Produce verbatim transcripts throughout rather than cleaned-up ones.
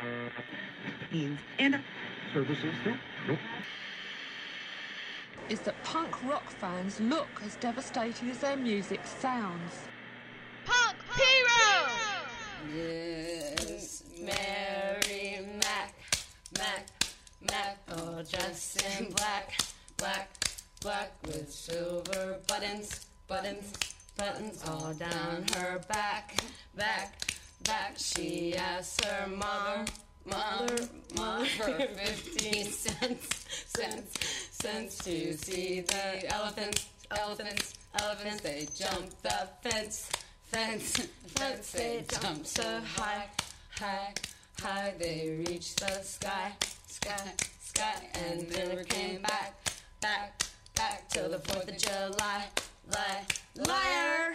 And services that nope. Is that punk rock fans look as devastating as their music sounds. Punk Hero! Yes, Mary Mac, Mac, Mac, all dressed in black, black, black with silver buttons, buttons, buttons all down her back, back, back. She asked her mom, mother, mother for fifteen cents, cents, cents to see the elephants, elephants, elephants. They jumped the fence, fence, fence. They jumped so high, high, high. They reached the sky, sky, sky, and never came back, back, back till the Fourth of July, lie, liar.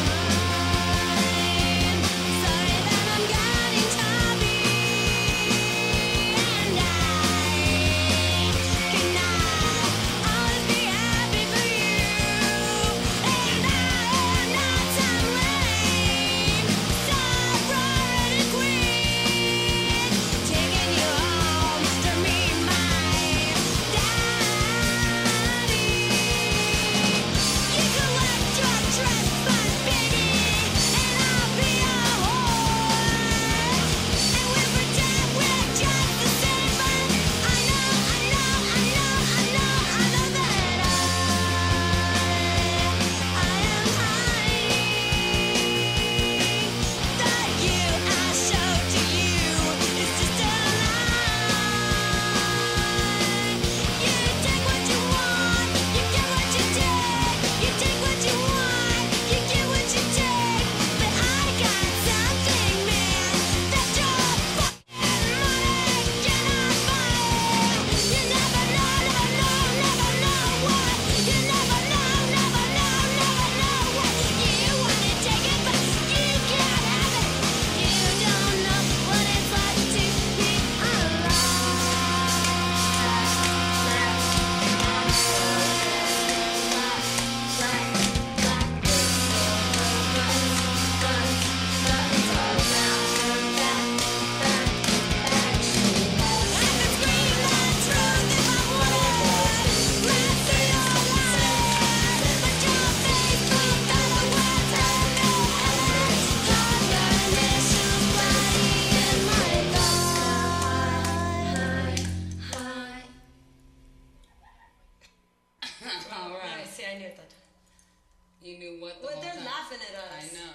You knew what the Well, whole they're time. laughing at us. I know.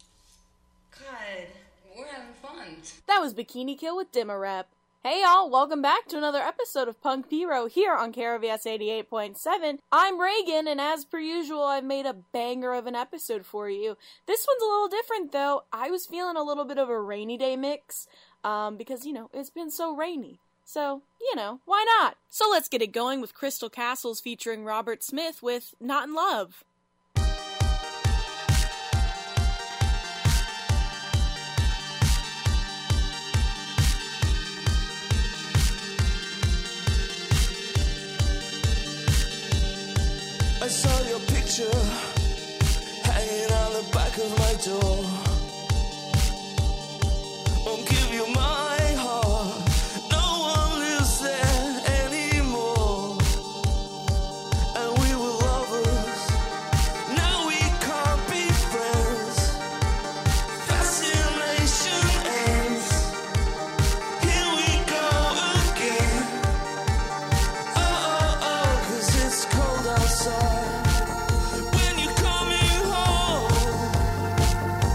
God. We're having fun. That was Bikini Kill with Dimmer Rep. Hey y'all, welcome back to another episode of Punk Hero here on K R V S eighty-eight point seven. I'm Reagan, and as per usual, I've made a banger of an episode for you. This one's a little different, though. I was feeling a little bit of a rainy day mix, um, because, you know, it's been so rainy. So, you know, why not? So let's get it going with Crystal Castles featuring Robert Smith with Not in Love. I saw your picture hanging on the back of my door. Won't give you my heart. No one lives there anymore. And we were lovers. Now we can't be friends. Fascination ends. Here we go again. Oh, oh, oh, 'cause it's cold outside. When you're coming home,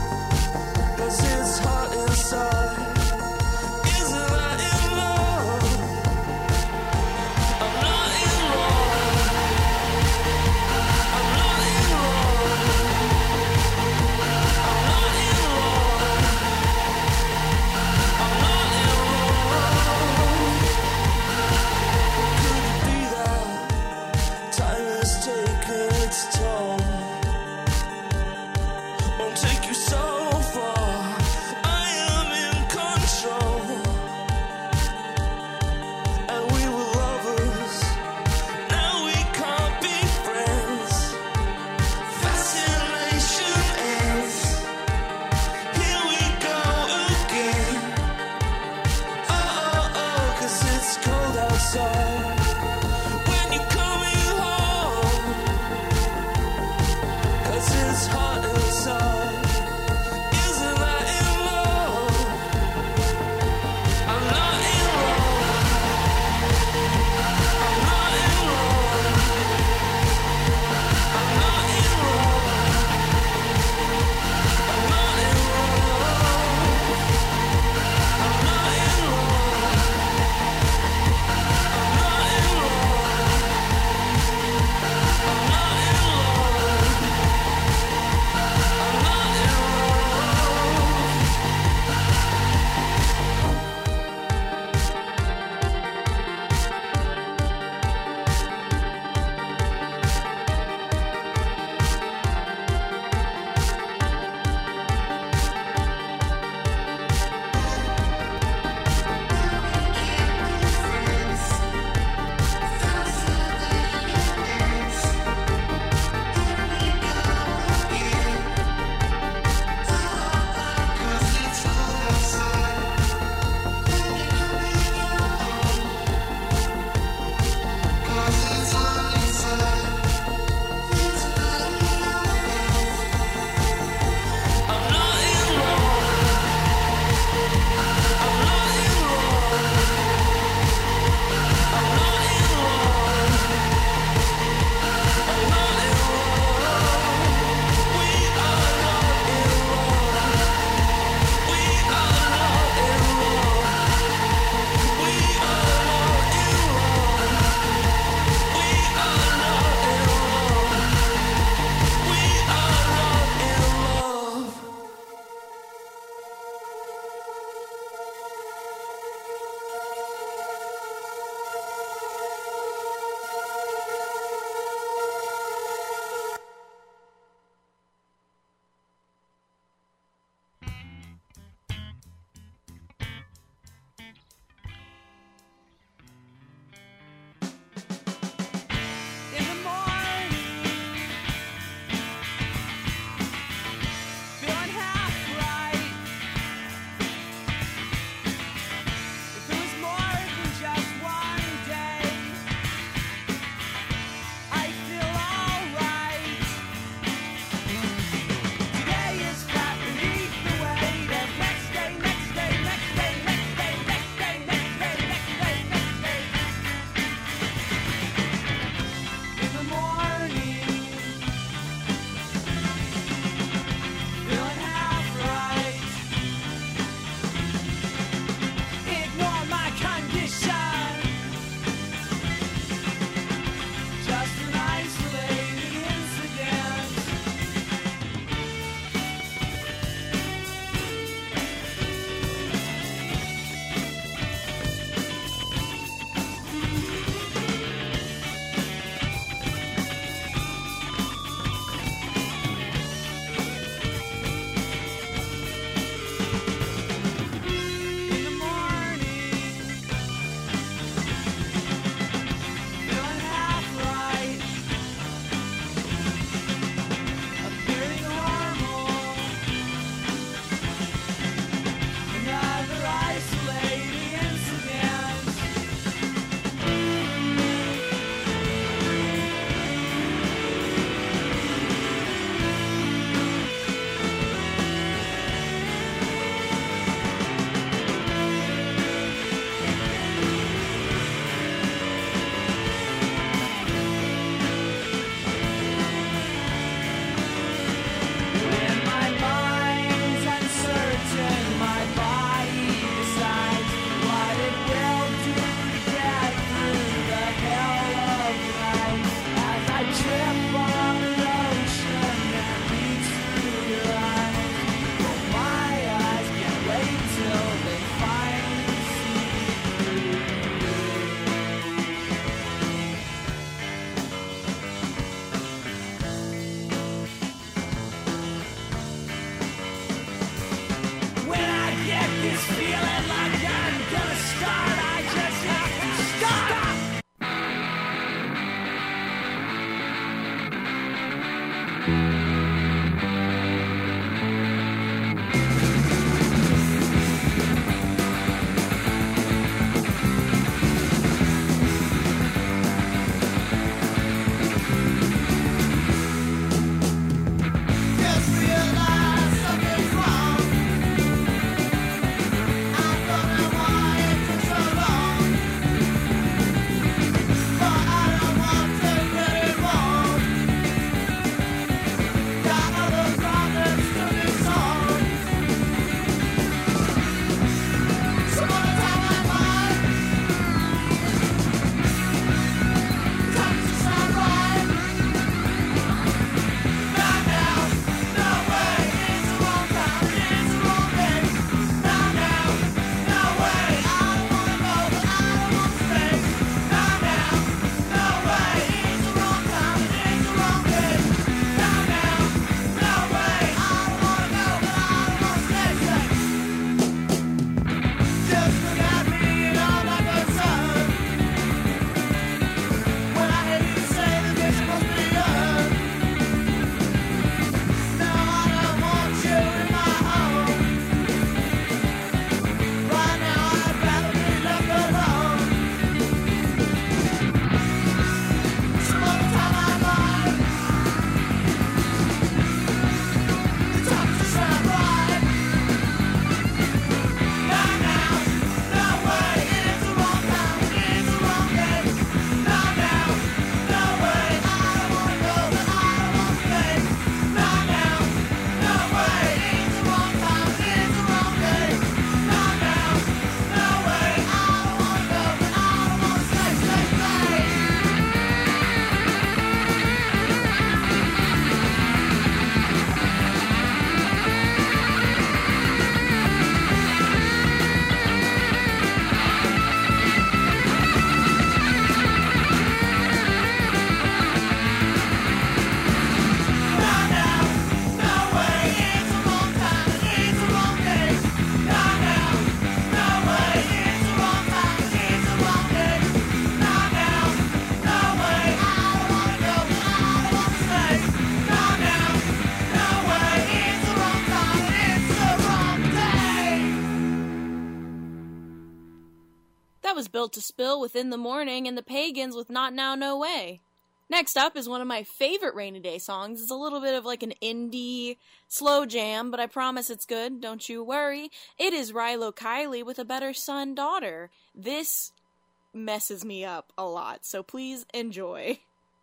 was built to spill within the morning, and the pagans with Not Now, No Way. Next up is one of my favorite rainy day songs. It's a little bit of like an indie slow jam, but I promise it's good, don't you worry. It is Rilo Kiley with A Better Son, Daughter. This messes me up a lot, so please enjoy.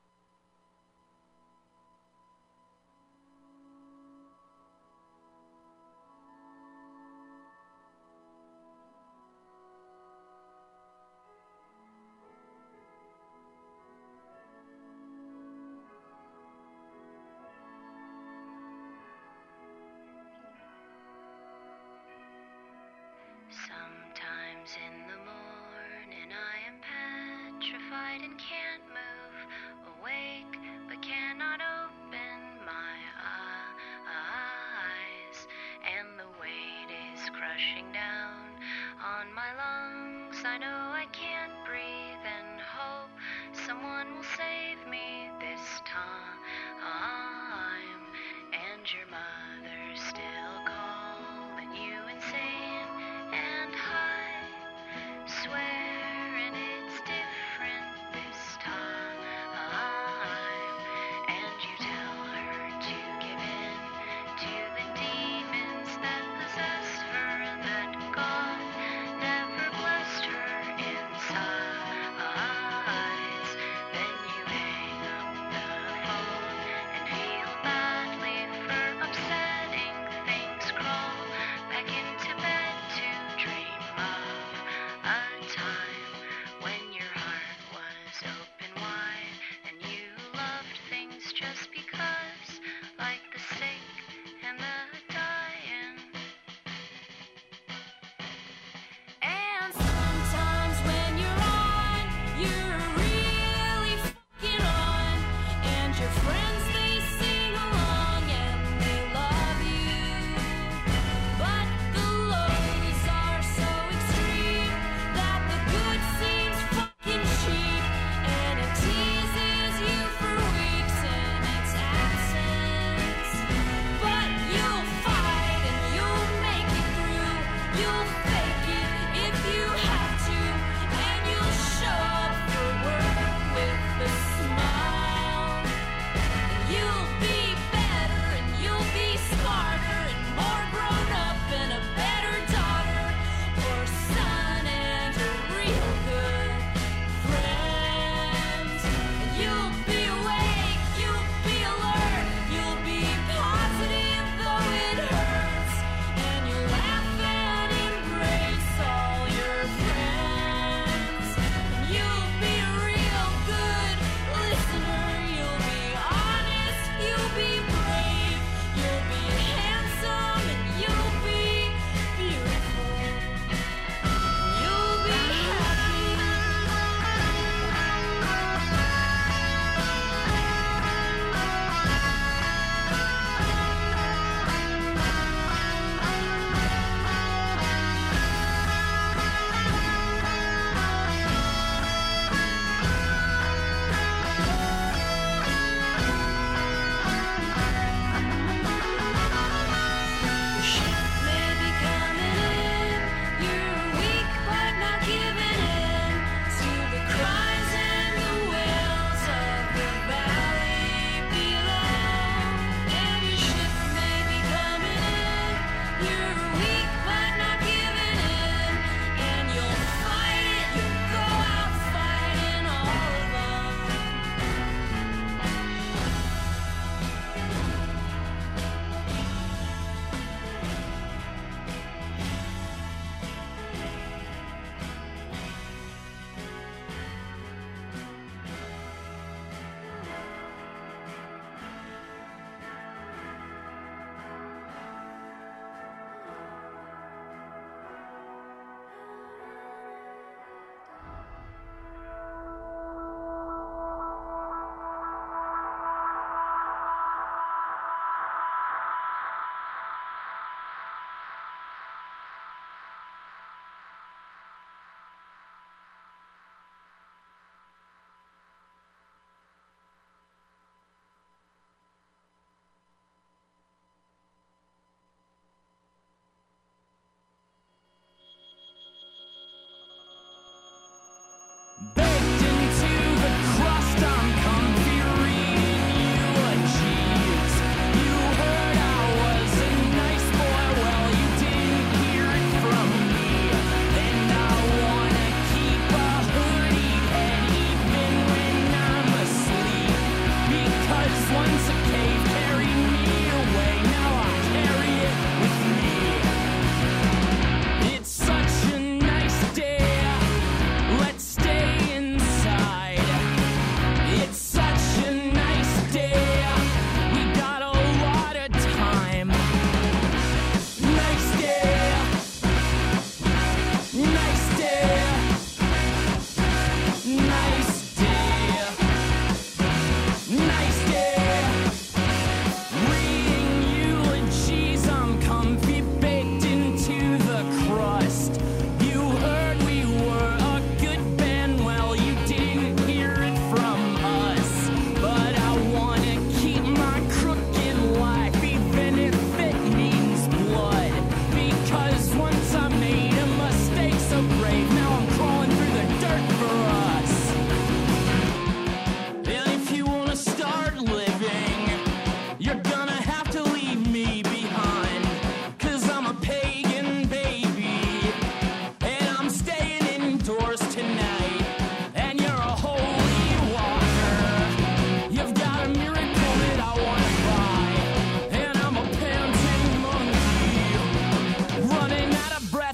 Sometimes in the morning I am petrified and can't move, awake but cannot open my eyes, and the weight is crushing down on my lungs. I know I can't breathe and hope someone will save me this time, and your mother's still calling you insane, and I swear and it's different this time, and you tell her to give in to the demons that possessed her, and that God never blessed her insides. Then you hang up the phone and feel badly for upsetting things, crawl back into bed to dream of a time when your heart was open wide and you loved things just because, like the sick and the dying. And sometimes when you're on, you're really fucking on, and your friends, they sing along and they love you, but the lows are so extreme that the good seems fucking cheap, and it teases you for weeks in its absence. But you'll fight and you'll make it through, you'll fake it if you have to, and you'll show up for work with a smile. You'll be better and you'll be smarter and more grown up and a better daughter or son and a real good friend. And you'll be awake, you'll be alert, you'll be positive though it hurts, and you'll laugh and embrace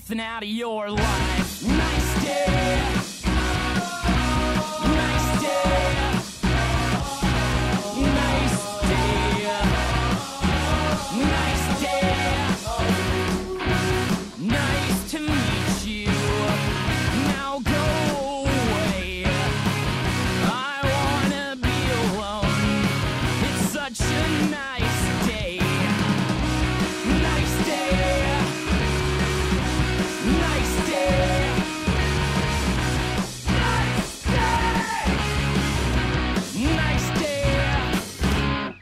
nothing out of your life. Nice day. Nice day. Nice day. Nice day. Nice to meet you. Now go away. I wanna be alone. It's such a nice day. Nice day. Nice day. Nice day. Nice day.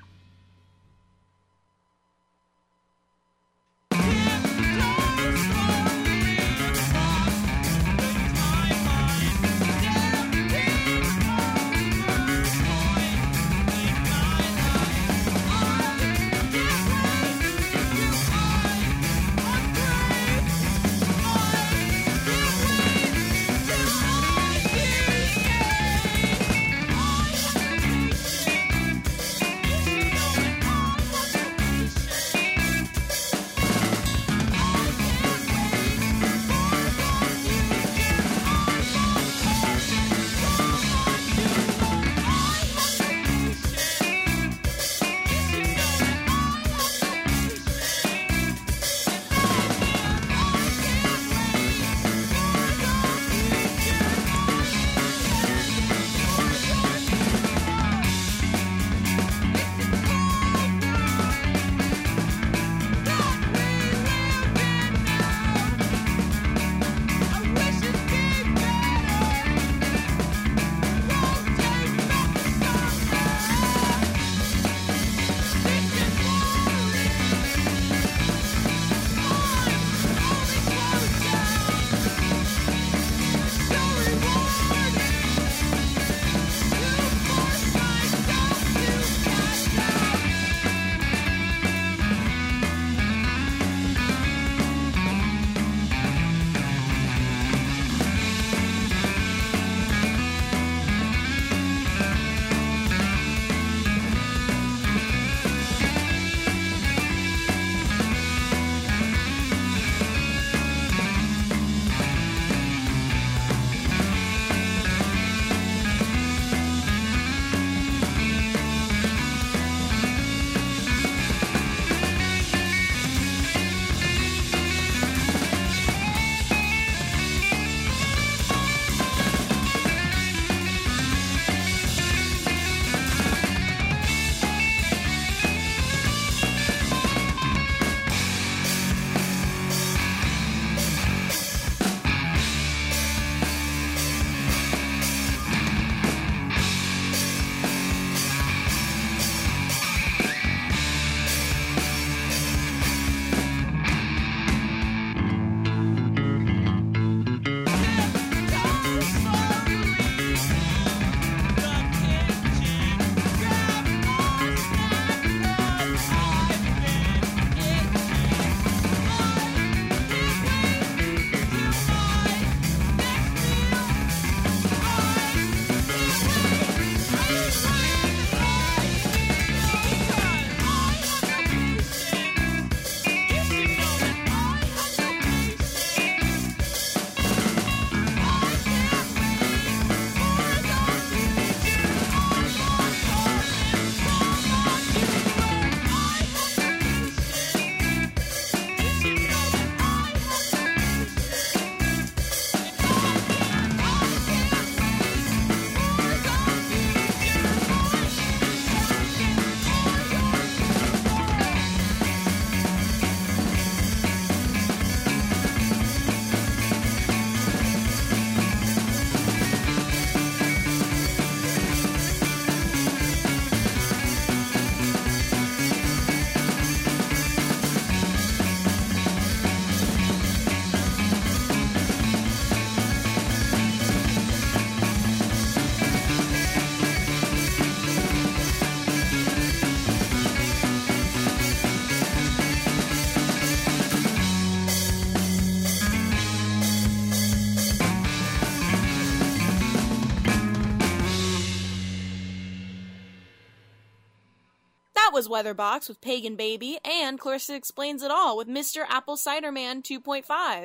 That was Weatherbox with Pagan Baby, and Clarissa Explains It All with Mister Apple Cider Man two point five.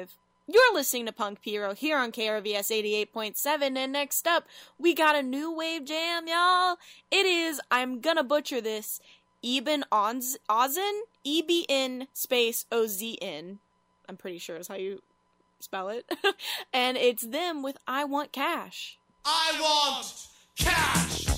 You're listening to Punk Pyro here on K R V S eighty-eight point seven, and next up, we got a new wave jam, y'all. It is, I'm gonna butcher this, Eben Onz- Ozen? E B N space O Z N. I'm pretty sure is how you spell it. And it's them with I Want Cash. I want cash!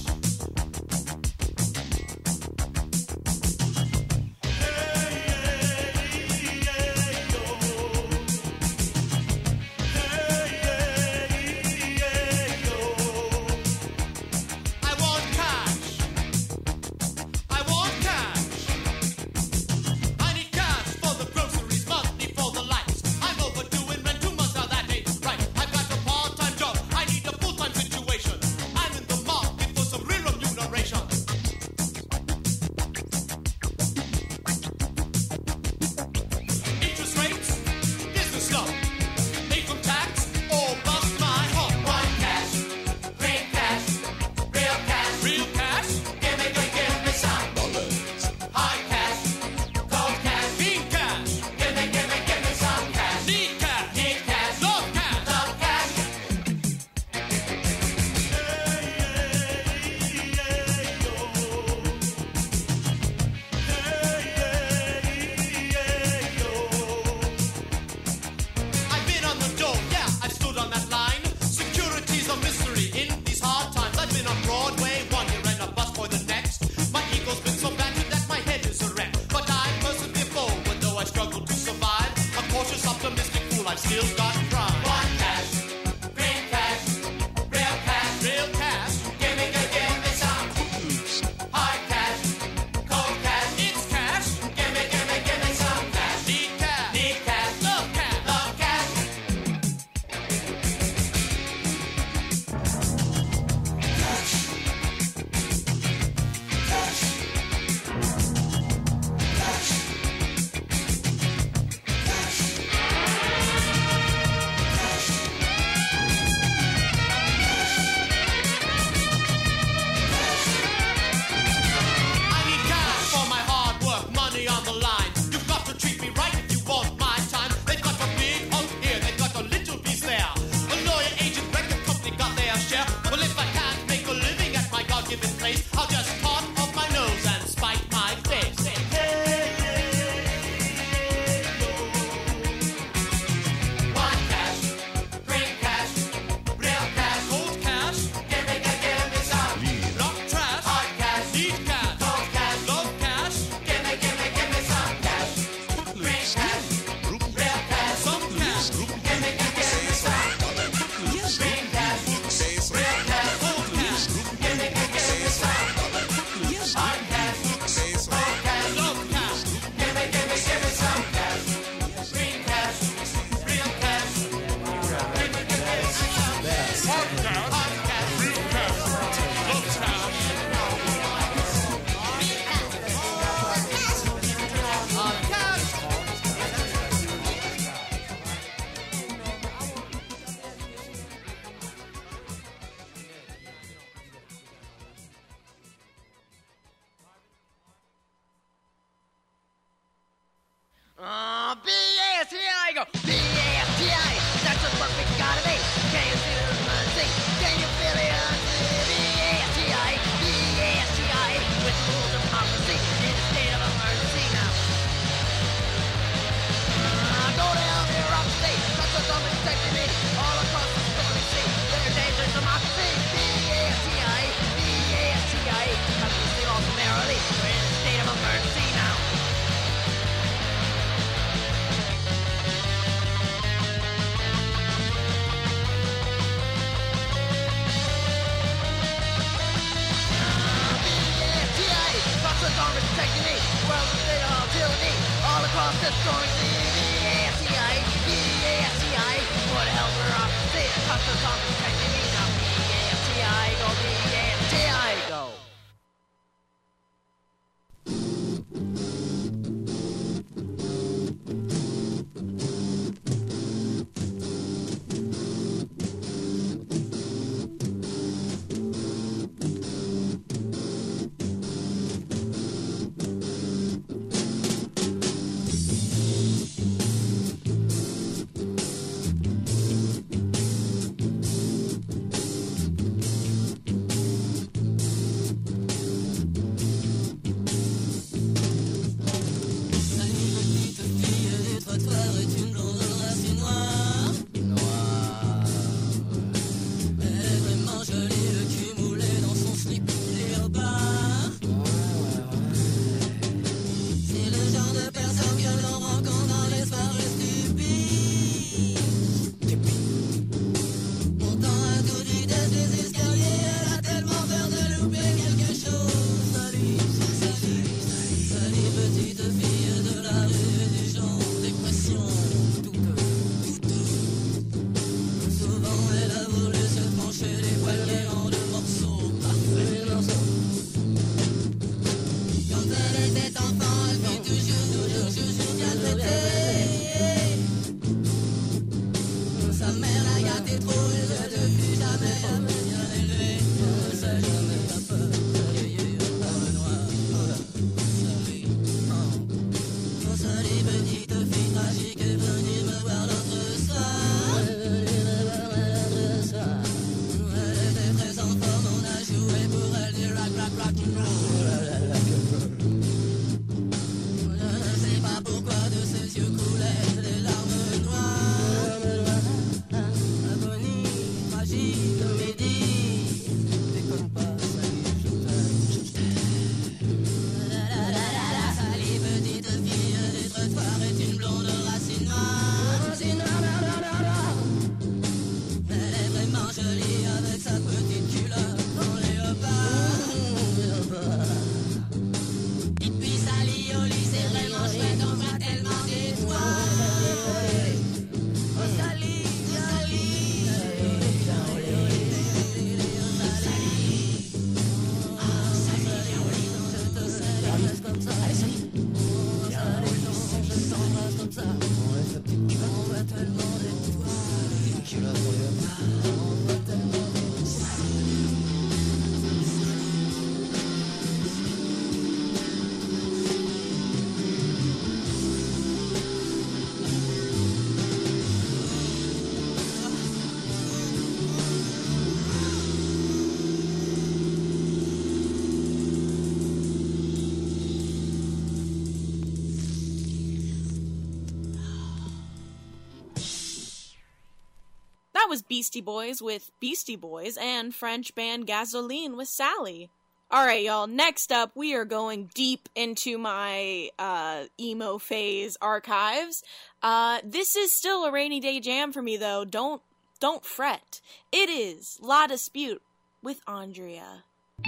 That was Beastie Boys with Beastie Boys and French band Gasoline with Sally. Alright, y'all, next up, we are going deep into my, uh, emo phase archives. Uh, this is still a rainy day jam for me, though. Don't, don't fret. It is La Dispute with Andrea.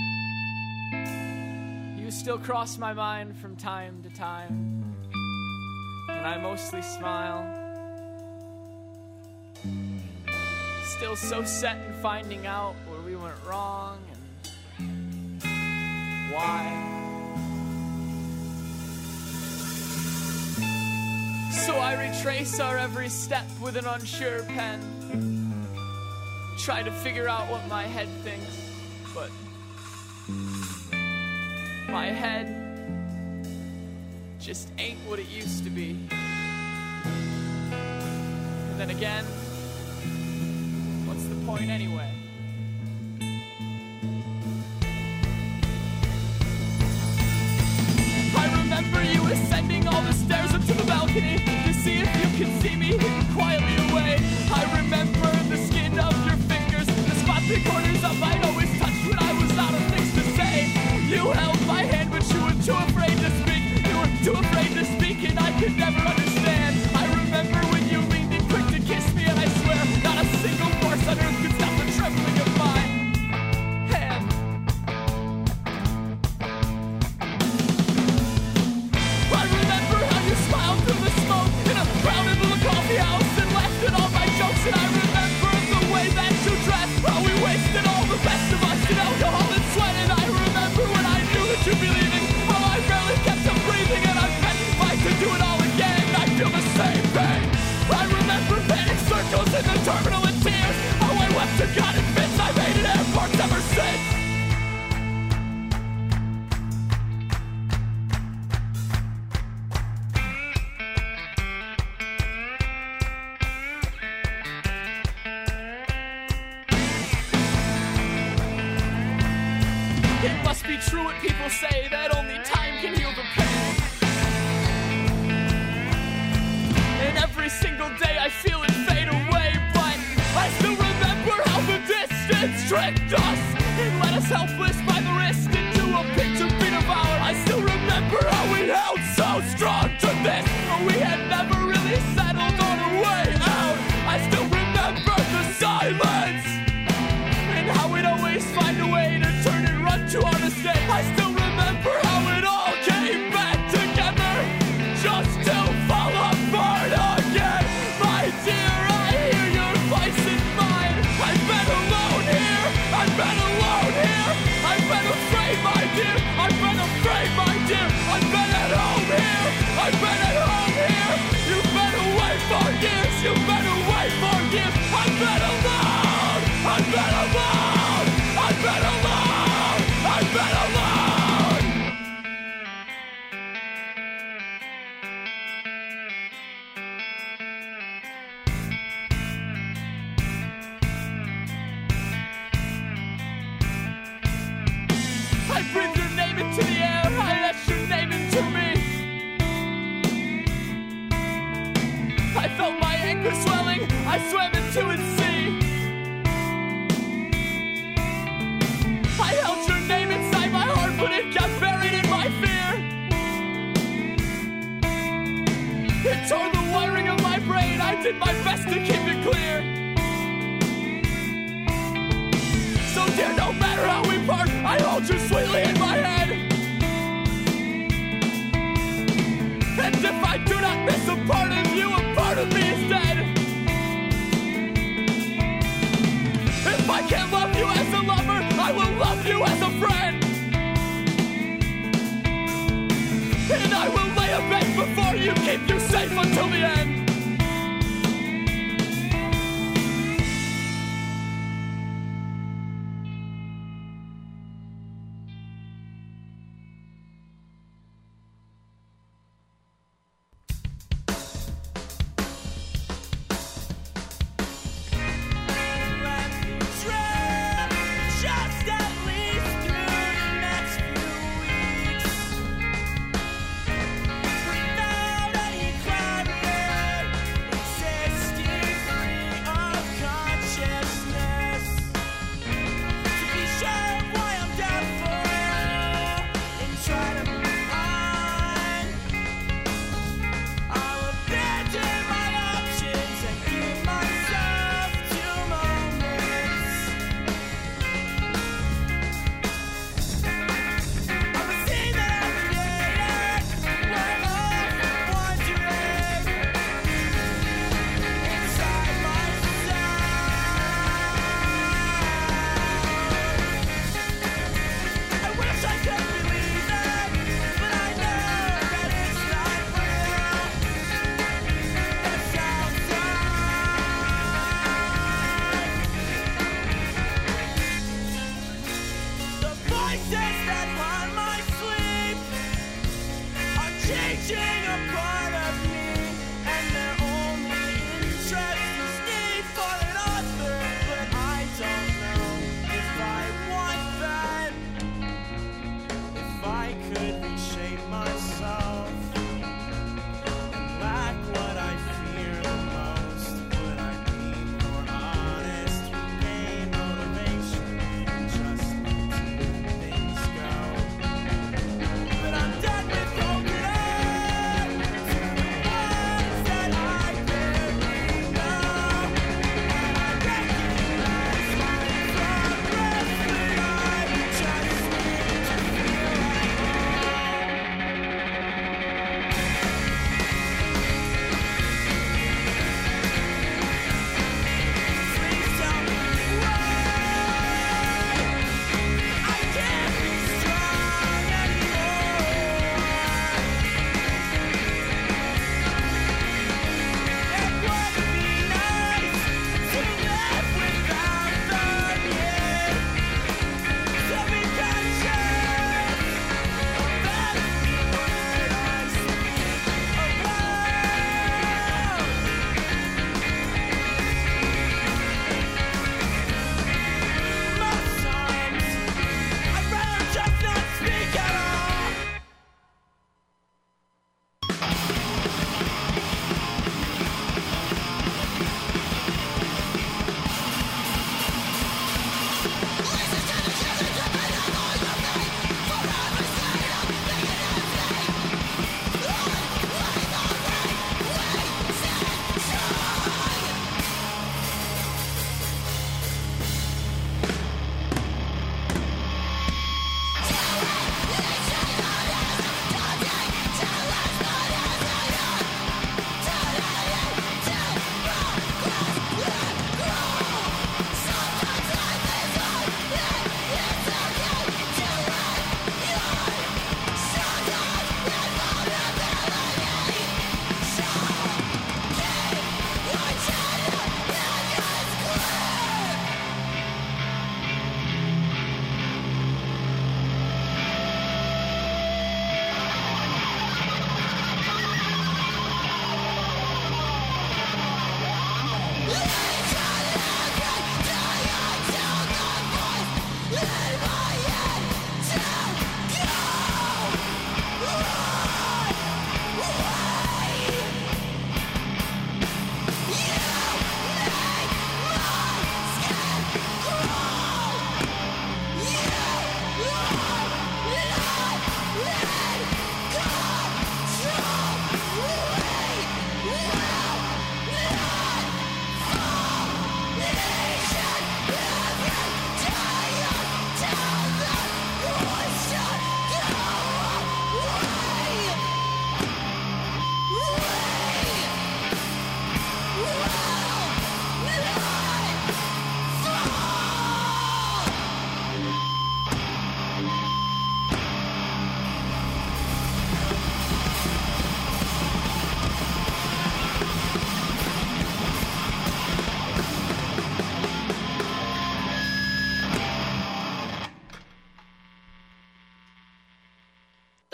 You still cross my mind from time to time, and I mostly smile. Still so set in finding out where we went wrong and why. So I retrace our every step with an unsure pen, try to figure out what my head thinks, but my head just ain't what it used to be. And then again, what's the point anyway? I remember you ascending all the stairs up to the balcony to see if you could see me hidden quietly away. I remember the skin of your fingers, the spots and corners of I'd always touched when I was out of things to say. You held my hand, but you were too afraid to speak. You were too afraid to speak, and I could never understand. I remember when you leaned in quick to kiss me, and I swear not a single force on earth could stop the trembling of my hand. I remember how you smiled through the smoke in a crowded little coffee house and laughed at all my jokes, and I remember the way that you dressed, how we wasted all the best of us in alcohol and sweat, and I remember when I knew that you'd be leaving, how I barely kept up breathing, and I bet if I could do it all again, I'd feel the same thing. I remember panic circles in the terminal and tears, how I wept to God and bits I've hated airports ever since. It must be true what people say, that only time can heal the pain. And every single day I feel it fade away, but I still remember how the distance tricked us and led us helpless by the wrist into a picture beat of our. I still remember how we held so strong to this, but we had never really settled on a way out. I still remember the silence and how we'd always find a way to turn and run to our mistake. I still remember how it all came back together just to fall apart again. My dear, I hear your voice in mine. I've been alone here, I've been alone here, I've been afraid, my dear, I've been afraid, my dear, I've been at home here, I've been I breathed your name into the air, I let your name into me. I felt my anger swelling, I swam into its sea. I held your name inside my heart, but it got buried in my fear. It tore the wiring of my brain, I did my best to keep it clear. So dear, no matter how we part, I hold you sweetly in my head. And if I do not miss a part of you, a part of me is dead. If I can't love you as a lover, I will love you as a friend. And I will lay a bed before you, keep you safe until the end. Without any climate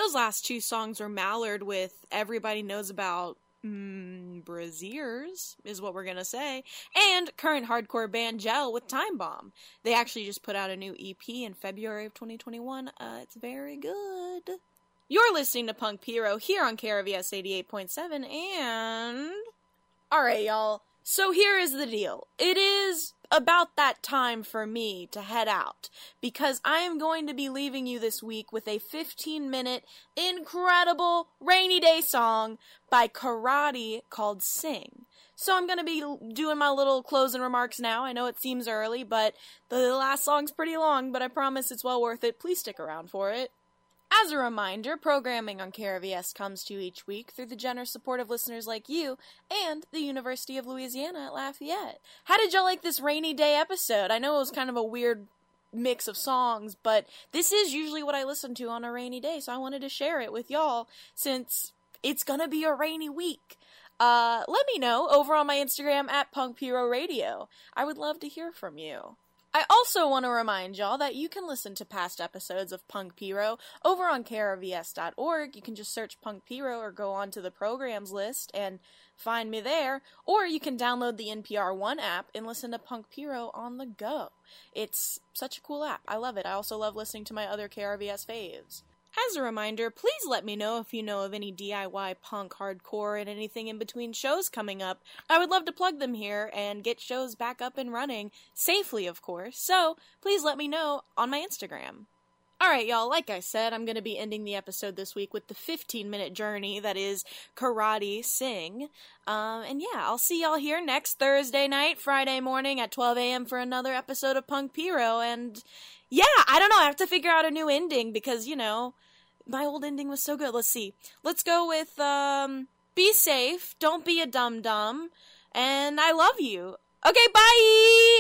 Those last two songs were Mallard with Everybody Knows About mm, Braziers, is what we're gonna say, and current hardcore band Gel with Time Bomb. They actually just put out a new E P in February of twenty twenty-one. Uh, it's very good. You're listening to Punk Pyro here on K R V S eighty-eight point seven, and... Alright, y'all. So here is the deal. It is about that time for me to head out, because I am going to be leaving you this week with a fifteen minute, incredible rainy day song by Karate called Sing. So I'm going to be doing my little closing remarks now. I know it seems early, but the last song's pretty long, but I promise it's well worth it. Please stick around for it. As a reminder, programming on K R V S comes to you each week through the generous support of listeners like you and the University of Louisiana at Lafayette. How did y'all like this rainy day episode? I know it was kind of a weird mix of songs, but this is usually what I listen to on a rainy day, so I wanted to share it with y'all since it's gonna be a rainy week. Uh, let me know over on my Instagram at Punk Pyro Radio. I would love to hear from you. I also want to remind y'all that you can listen to past episodes of Punk Pyro over on K R V S dot org. You can just search Punk Pyro or go onto the programs list and find me there. Or you can download the N P R One app and listen to Punk Pyro on the go. It's such a cool app. I love it. I also love listening to my other K R V S faves. As a reminder, please let me know if you know of any D I Y punk, hardcore, and anything in between shows coming up. I would love to plug them here and get shows back up and running, safely of course, so please let me know on my Instagram. Alright y'all, like I said, I'm going to be ending the episode this week with the fifteen minute journey that is Karate Sing. Um, and yeah, I'll see y'all here next Thursday night, Friday morning at twelve a.m. for another episode of Punk Pyro, and yeah, I don't know, I have to figure out a new ending because, you know, my old ending was so good. Let's see. Let's go with, um, be safe, don't be a dum-dum, and I love you. Okay, bye!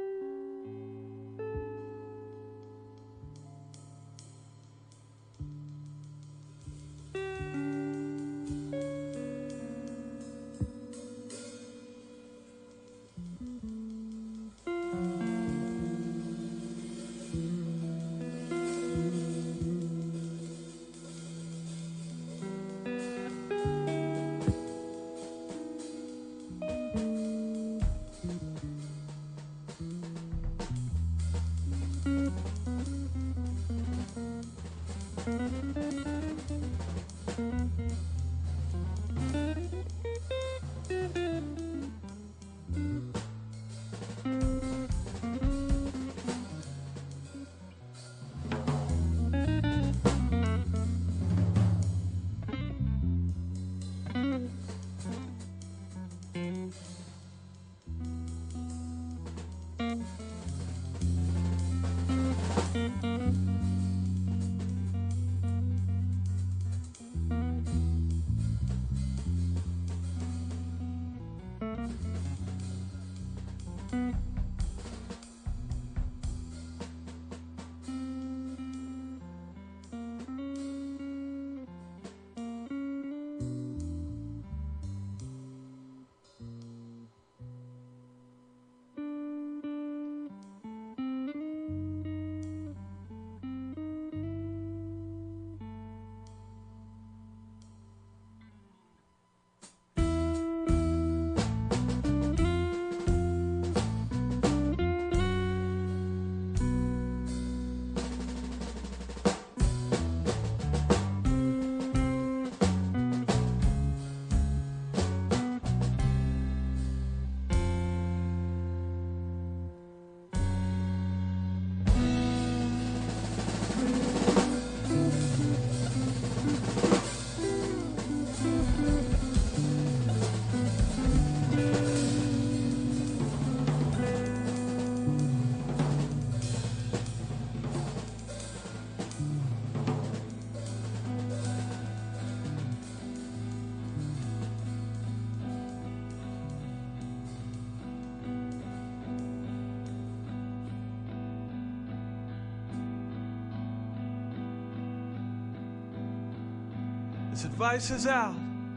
This advice is out,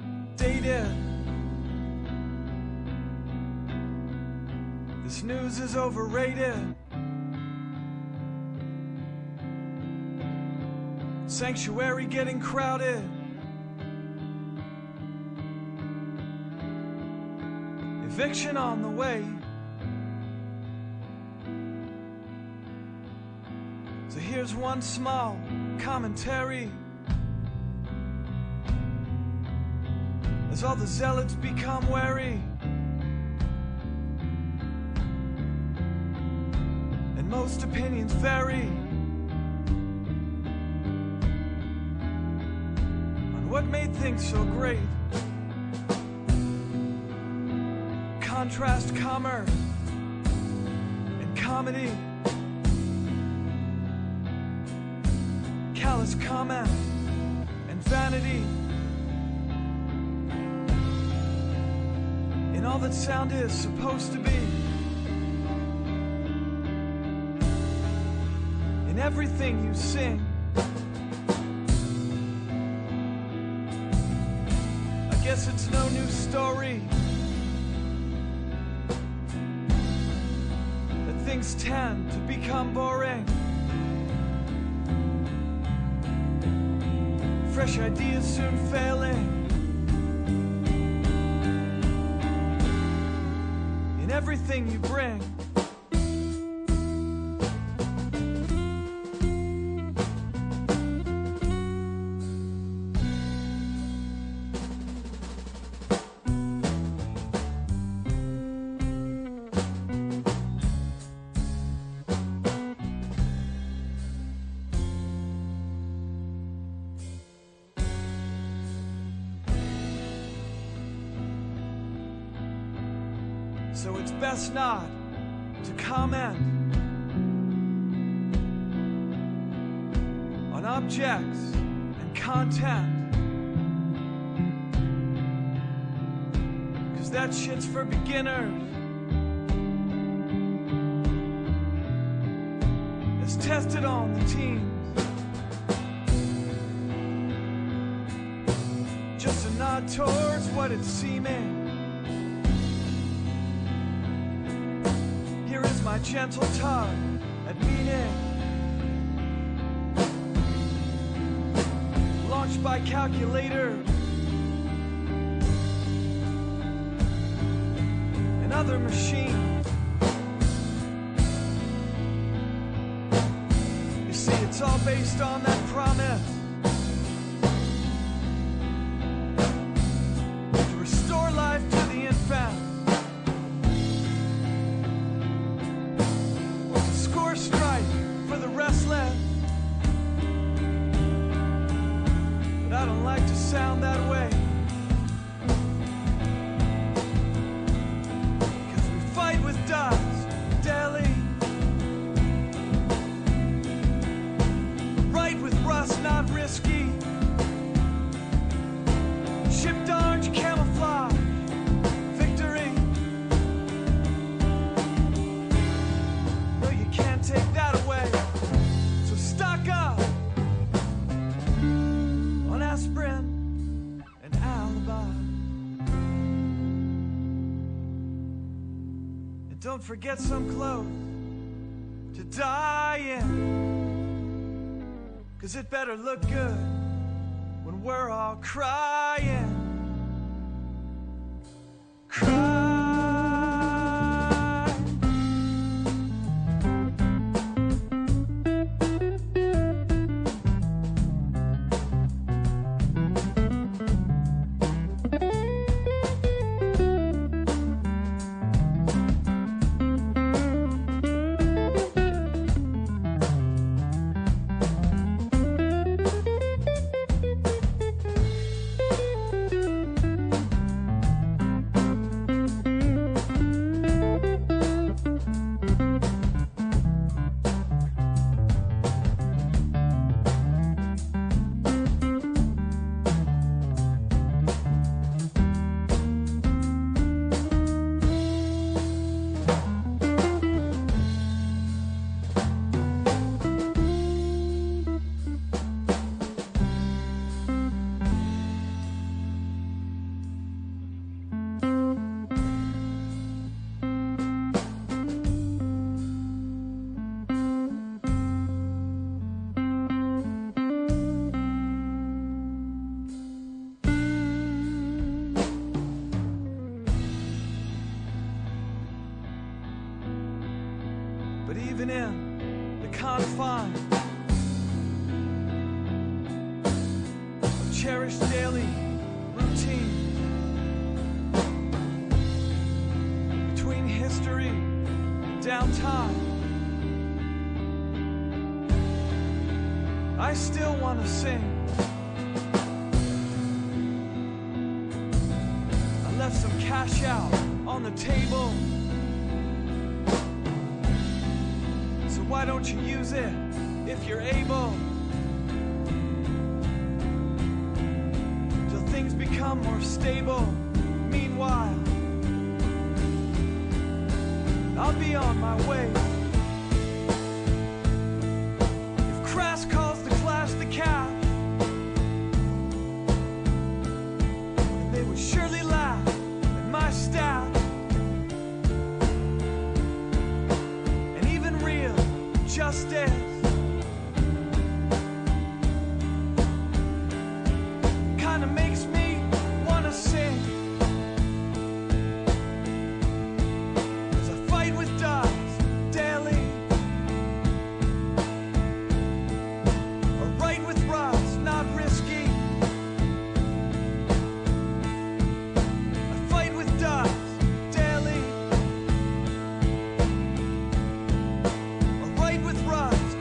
dated. This news is overrated. sanctuary getting crowded. Eviction on the way. So here's one small commentary. As all the zealots become wary, and most opinions vary on what made things so great. Contrast commerce and comedy, callous comment and vanity, in all that sound is supposed to be, in everything you sing. I guess it's no new story that things tend to become boring. Fresh ideas soon failing in everything you bring. So it's best not to comment on objects and content, 'cause that shit's for beginners. It's tested on the teens. Just a nod towards what it's seeming. My gentle tug at meaning, launched by calculators and other machines. You see, it's all based on that promise to restore life to the infant. Strife for the restless, but I don't like to sound that way, 'cause we fight with dust daily, right with rust not risky, shipped orange camouflage victory. Take that away. So stock up on aspirin and alibi, and don't forget some clothes to die in, 'cause it better look good when we're all crying. Crying. But even in the confines of cherished daily routine, between history and downtime, I still want to sing. I left some cash out on the table, so why don't you use it if you're able, till things become more stable. Meanwhile, I'll be on my way. If crass calls the class the cash, and they would surely laugh at my staff, and even real justice kinda makes me wanna sing. As I fight with dust daily, or write with rust, not risky. I fight with dust daily, or write with rust,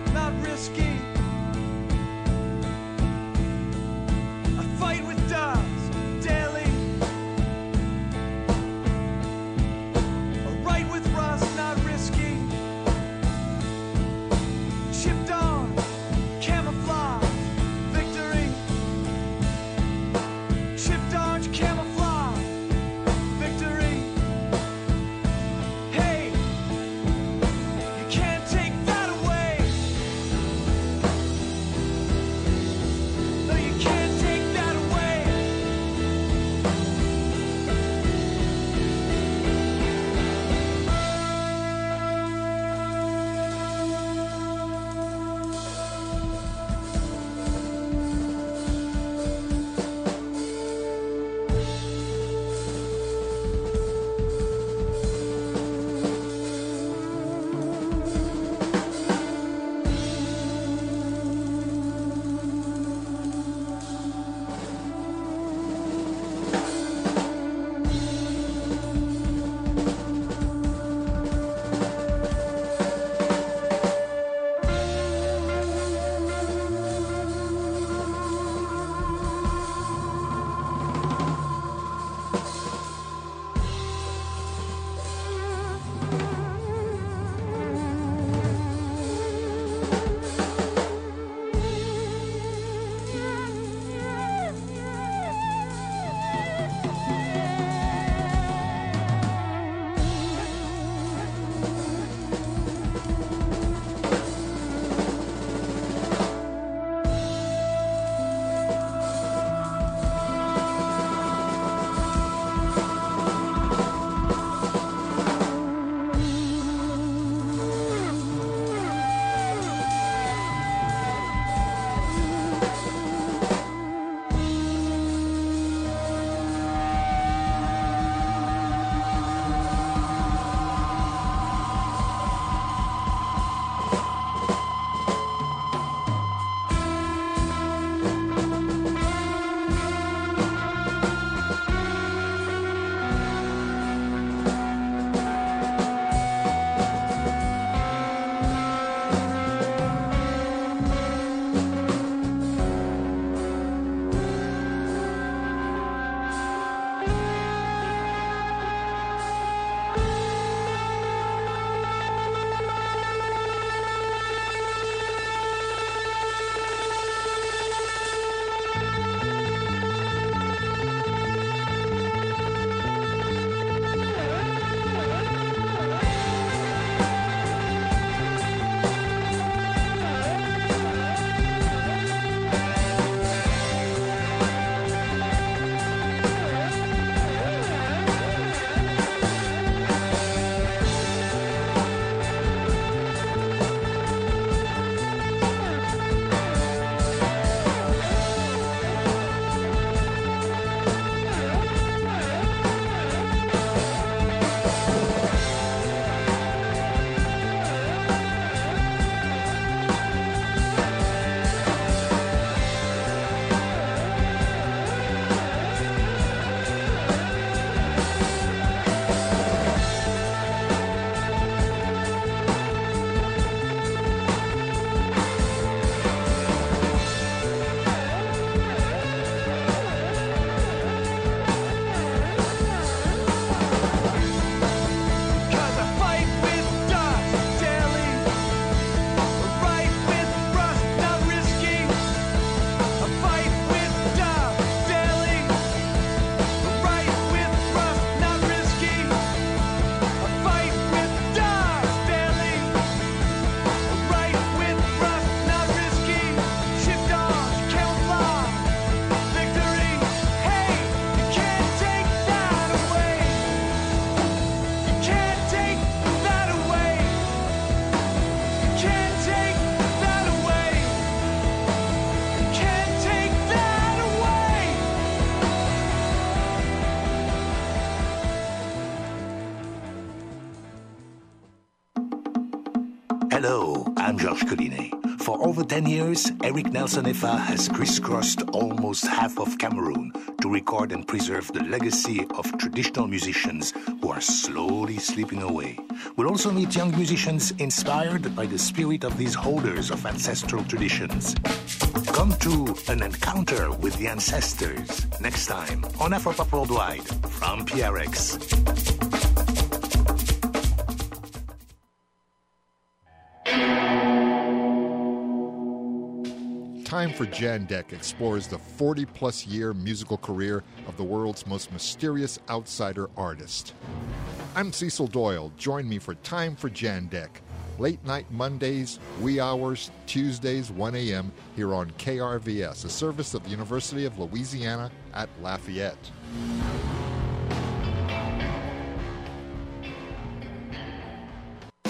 Hello, I'm Georges Collinet. For over ten years, Eric Nelson Efa has crisscrossed almost half of Cameroon to record and preserve the legacy of traditional musicians who are slowly slipping away. We'll also meet young musicians inspired by the spirit of these holders of ancestral traditions. Come to an encounter with the ancestors next time on Afropop Worldwide from P R X. Time for Jandek explores the forty-plus year musical career of the world's most mysterious outsider artist. I'm Cecil Doyle. Join me for Time for Jandek. Late night Mondays, wee hours, Tuesdays, one a.m. here on K R V S, a service of the University of Louisiana at Lafayette.